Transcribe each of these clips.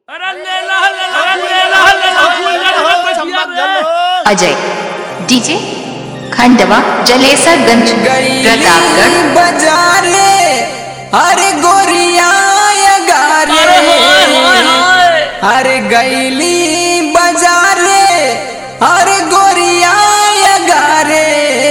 Ajay DJ Khandwa Jalesarganj Pratapgarh बाजारे अरे गोरिया गारे अरे गैली बाजारे अरे गोरिया गारे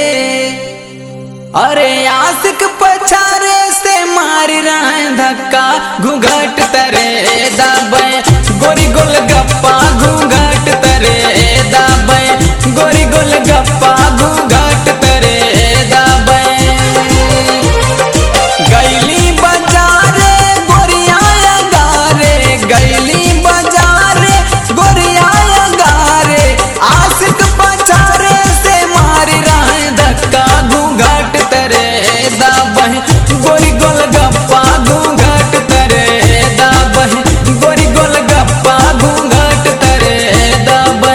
अरे आशिक पछारे से मार रहे धक्का घूंघट तरे दाबे गोरी गोल गप्पा घूंघट तरे दाबे गोरी गोल गप्पा घूंघट तरे दाबे गैली बाजारे गोरिया गारे गैली बाजारे गोरिया गारे आशिक पछारे से मार रहे धक्का घूंघट तरे दाबे गोरी गोल गप्पा घूंघट तरे दाबे गोरी गोल गप्पा घूंघट तरे दाबे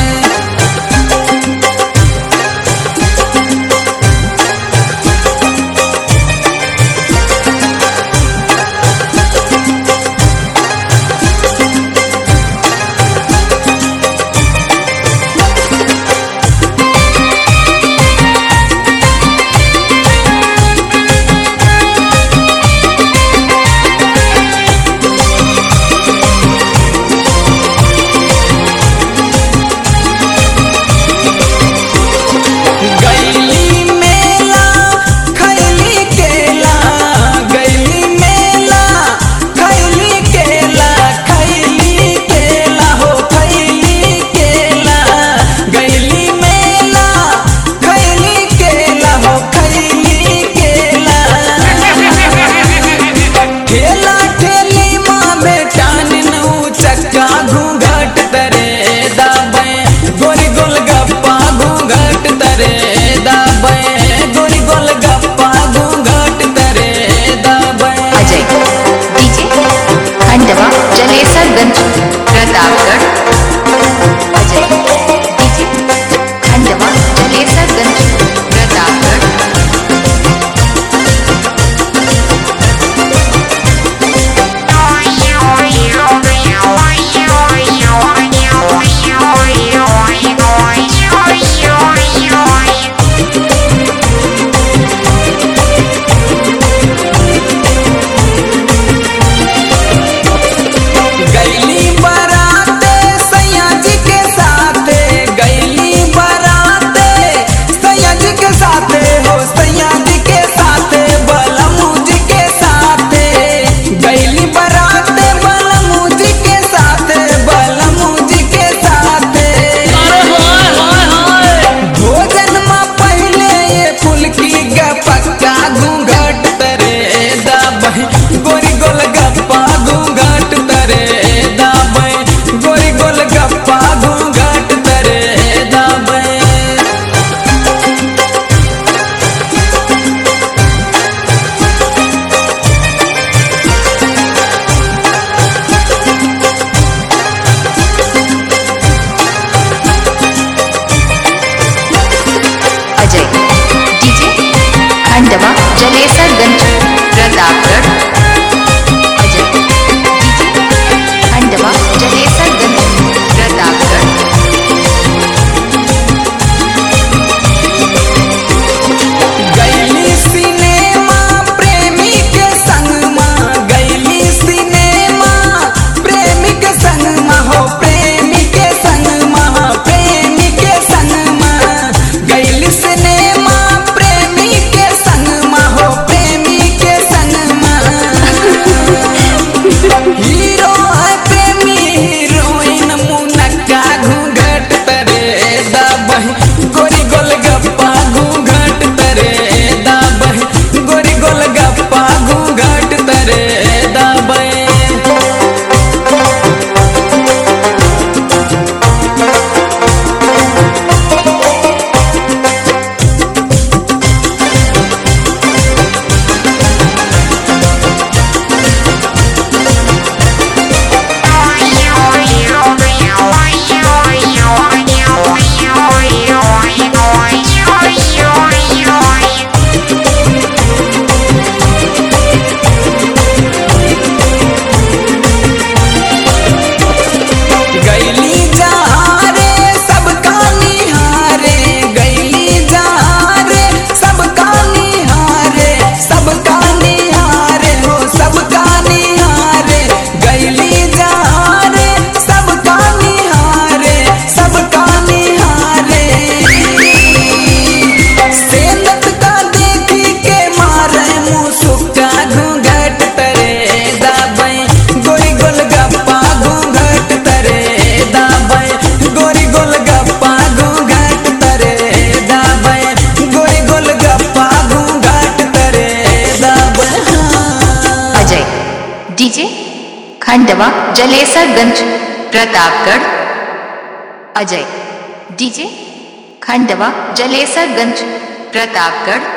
गैली मेला खैली केला गैली मेला खैली केला खैली केला हो खैली केला गैली मेला खैली केला हो खैली केला ठेला ठेली माँ बेटा नू चक्का घूंघट तरे दाबे गोरी गोल गप्पा घूंघट तरे दाबे गोरी गोल गप्पा घूंघट तरे दाबे अजय डीजे खंडवा जलेसरगंज प्रतापगढ़ अजय डीजे खंडवा जलेसरगंज प्रतापगढ़ गैली बराते डीजे खंडवा जलेसरगंज प्रतापगढ़। अजय डीजे खंडवा जलेसरगंज प्रतापगढ़।